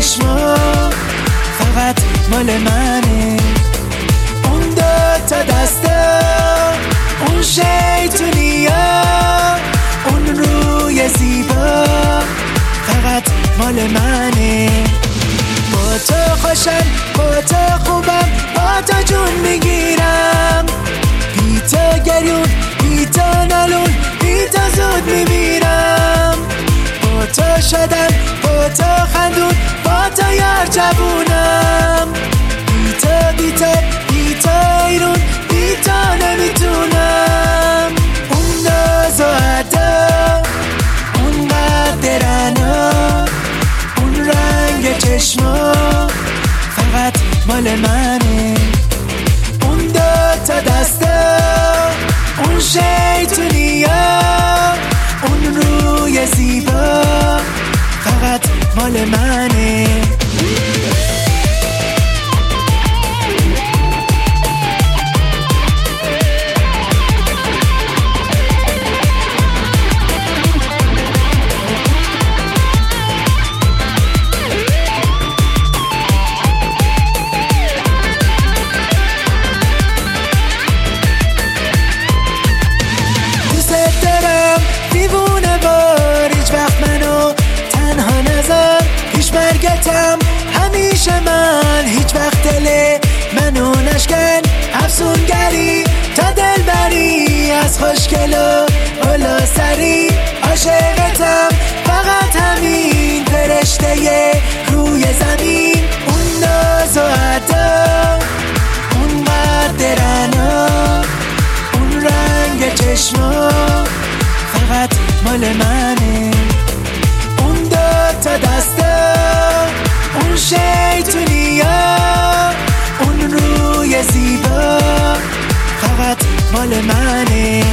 چشما فقط مال منه. اون 2 تا دسته، اون شیطونیا، اون روی زیبا فقط مال منه. با تو خوشم، با تو خوبم، با تو جون میگیرم. بی تو گریون، بی تو نالون، بی تو زود میمیرم. با تو شدم، با تو خندون، با تو یار جوونم. بی تو بی تو بی تو ایرون، بی تو نمیتونم. اون ناز و ادا، اون قدرنا، اون رنگ چشما فقط مال منه. اون 2 تا دسته، اون شیطونیا، اون روی زیبا فقط مال منه. همیشه من هیچ وقت دل منو نشکن. افسونگری تا دل بری، از خوشگل و هلا سری. عاشقتم فقط همین فرشته روی زمین. اون ناز و ادا، اون قدرنا، اون رنگ چشما فقط مال منه. اون 2 تا دسته، اون شیطونیا، اون روی زیبا فقط مال منه.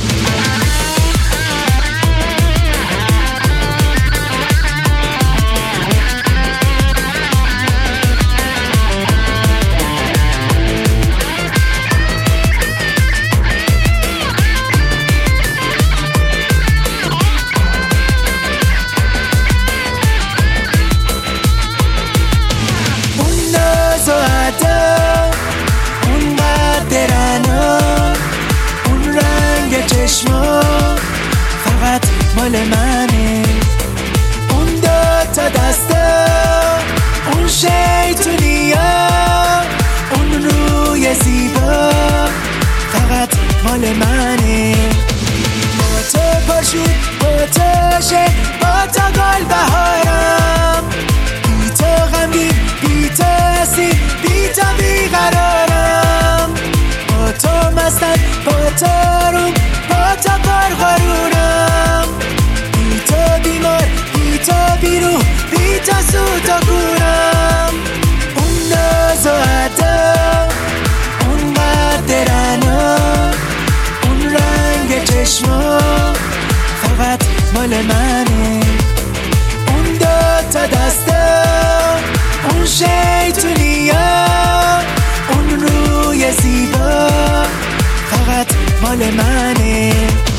اون قدرنا، اون رنگ چشما فقط مال منه. اون 2 تا دسته، اون شیطونیا، اون روی زیبا فقط مال منه. با تو پاشود، با تو عشق، با تو گل بهارم. بی تو غمگین، بی تو اسیر، بی تو بیقرارم. با تو مستم، با تو روم، با تو پرغرورم. بی تو بیمار، بی تو بیروح، بی تو سوت و گورم. اون ناز و ادا، اون قدرنا، اون رنگ چشما فقط مال منه. اون 2 تا دسته، اون شیطونیا، اون روی زیبا فقط مال منه.